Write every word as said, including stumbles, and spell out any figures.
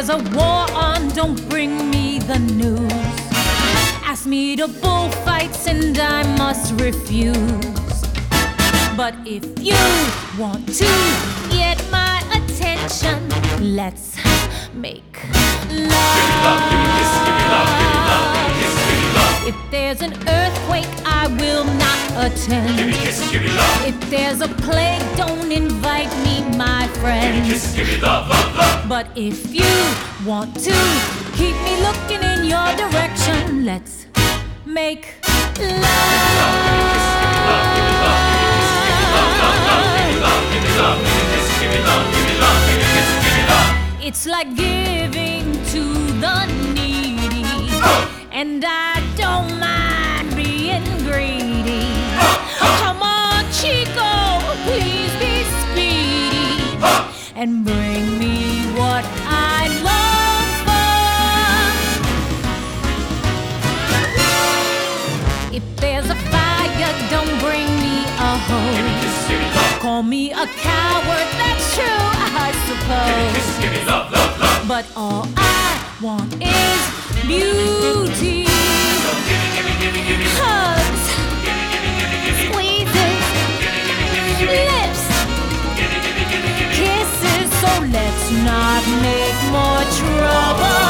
there's a war on, don't bring me the news. Ask me to bullfights and I must refuse. But if you want to get my attention, let's make love. Give me love, give me kiss, give me love, give me love, give me kiss, give me love. If there's an earthquake, I will not attend. Give me kiss, give me love. If there's a plague, don't invite me, my Give me friends. kiss, give me love, love, love. But if you want to keep me looking in your direction, let's make love. It's like giving to the needy, and I don't mind being greedy. Come on, Chico, please be speedy and bring me what I long for. If there's a fire, don't bring me a hose. Call me a coward, that's true, I suppose. Give me love, love, love. But all I want is beauty. Hugs, squeezes, lips, kisses. So let's not make more trouble.